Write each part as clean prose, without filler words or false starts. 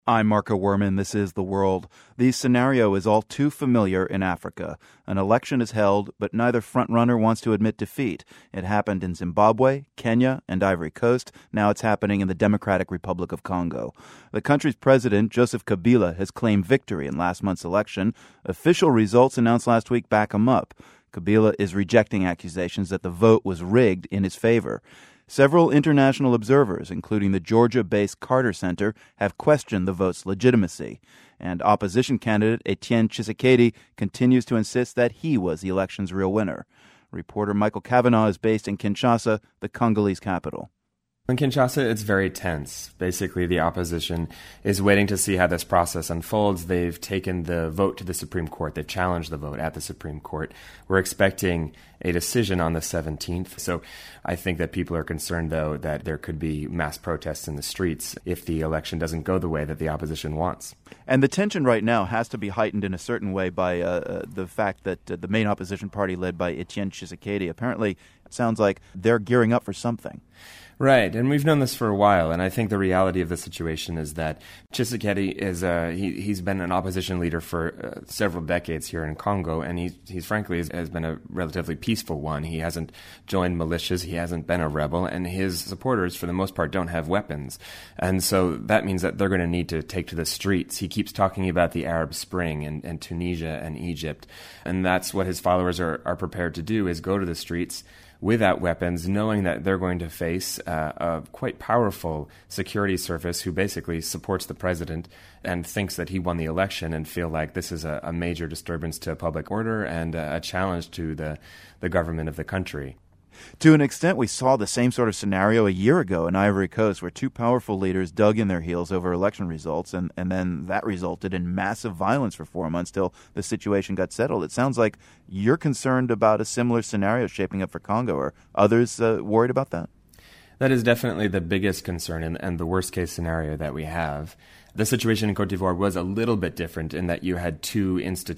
I'm Marco Werman. This is The World. The scenario is all too familiar in Africa. An election is held, but neither frontrunner wants to admit defeat. It happened in Zimbabwe, Kenya, and Ivory Coast. Now it's happening in the Democratic Republic of Congo. The country's president, Joseph Kabila, has claimed victory in last month's election. Official results announced last week back him up. Kabila is rejecting accusations that the vote was rigged in his favor. Several international observers, including the Georgia-based Carter Center, have questioned the vote's legitimacy. And opposition candidate Etienne Tshisekedi continues to insist that he was the election's real winner. Reporter Michael Kavanagh is based in Kinshasa, the Congolese capital. In Kinshasa, it's very tense. Basically, the opposition is waiting to see how this process unfolds. They've taken the vote to the Supreme Court. They've challenged the vote at the Supreme Court. We're expecting a decision on the 17th. So I think that people are concerned, though, that there could be mass protests in the streets if the election doesn't go the way that the opposition wants. And the tension right now has to be heightened in a certain way by the fact that the main opposition party led by Etienne Tshisekedi, apparently it sounds like they're gearing up for something. Right, and we've known this for a while, and I think the reality of the situation is that Tshisekedi is he's been an opposition leader for several decades here in Congo, and he's frankly has been a relatively peaceful one. He hasn't joined militias, he hasn't been a rebel, and his supporters, for the most part, don't have weapons. And so that means that they're going to need to take to the streets. He keeps talking about the Arab Spring and Tunisia and Egypt, and that's what his followers are prepared to do, is go to the streets without weapons, knowing that they're going to face a quite powerful security service who basically supports the president and thinks that he won the election, and feel like this is a major disturbance to public order and a challenge to the government of the country. To an extent, we saw the same sort of scenario a year ago in Ivory Coast, where two powerful leaders dug in their heels over election results, and then that resulted in massive violence for 4 months till the situation got settled. It sounds like you're concerned about a similar scenario shaping up for Congo. Are others worried about that? That is definitely the biggest concern and the worst-case scenario that we have. The situation in Côte d'Ivoire was a little bit different in that you had two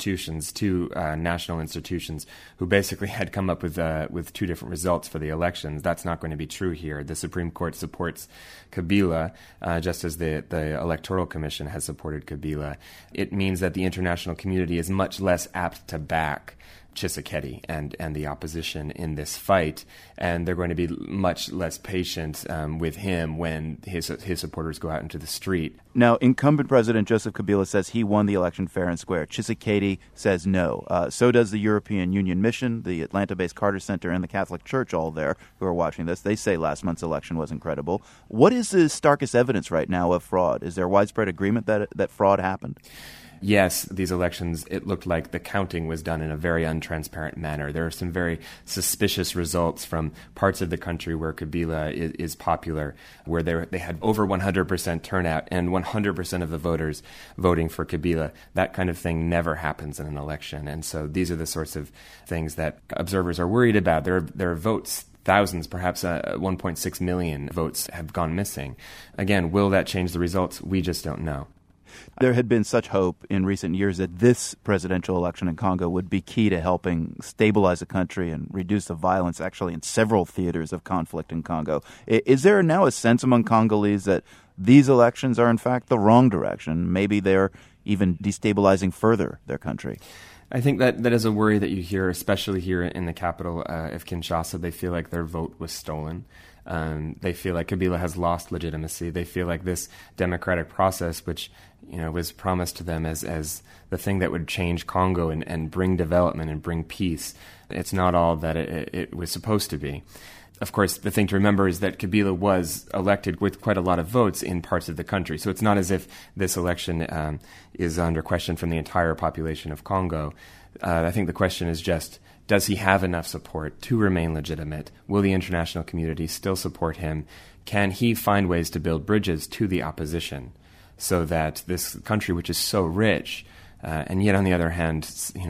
national institutions, who basically had come up with two different results for the elections. That's not going to be true here. The Supreme Court supports Kabila, just as the Electoral Commission has supported Kabila. It means that the international community is much less apt to back Tshisekedi and the opposition in this fight, and they're going to be much less patient with him when his supporters go out into the street. Now, incumbent President Joseph Kabila says he won the election fair and square. Tshisekedi says no. So does the European Union Mission, the Atlanta-based Carter Center, and the Catholic Church, all there, who are watching this. They say last month's election was incredible. What is the starkest evidence right now of fraud? Is there widespread agreement that fraud happened? Yes, these elections, it looked like the counting was done in a very untransparent manner. There are some very suspicious results from parts of the country where Kabila is popular, where they had over 100% turnout and 100% of the voters voting for Kabila. That kind of thing never happens in an election. And so these are the sorts of things that observers are worried about. There are votes. Thousands, perhaps 1.6 million votes have gone missing. Again, will that change the results? We just don't know. There had been such hope in recent years that this presidential election in Congo would be key to helping stabilize the country and reduce the violence actually in several theaters of conflict in Congo. Is there now a sense among Congolese that these elections are in fact the wrong direction? Maybe they're even destabilizing further their country? I think that is a worry that you hear, especially here in the capital of Kinshasa. They feel like their vote was stolen. They feel like Kabila has lost legitimacy. They feel like this democratic process, which was promised to them as the thing that would change Congo and bring development and bring peace, it's not all that it was supposed to be. Of course, the thing to remember is that Kabila was elected with quite a lot of votes in parts of the country. So it's not as if this election is under question from the entire population of Congo. I think the question is just, does he have enough support to remain legitimate? Will the international community still support him? Can he find ways to build bridges to the opposition so that this country, which is so rich, and yet on the other hand,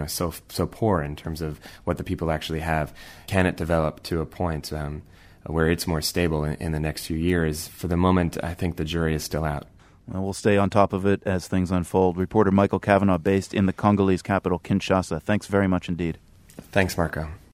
so poor in terms of what the people actually have, can it develop to a point where it's more stable in the next few years? For the moment, I think the jury is still out. Well, we'll stay on top of it as things unfold. Reporter Michael Kavanagh, based in the Congolese capital, Kinshasa. Thanks very much indeed. Thanks, Marco.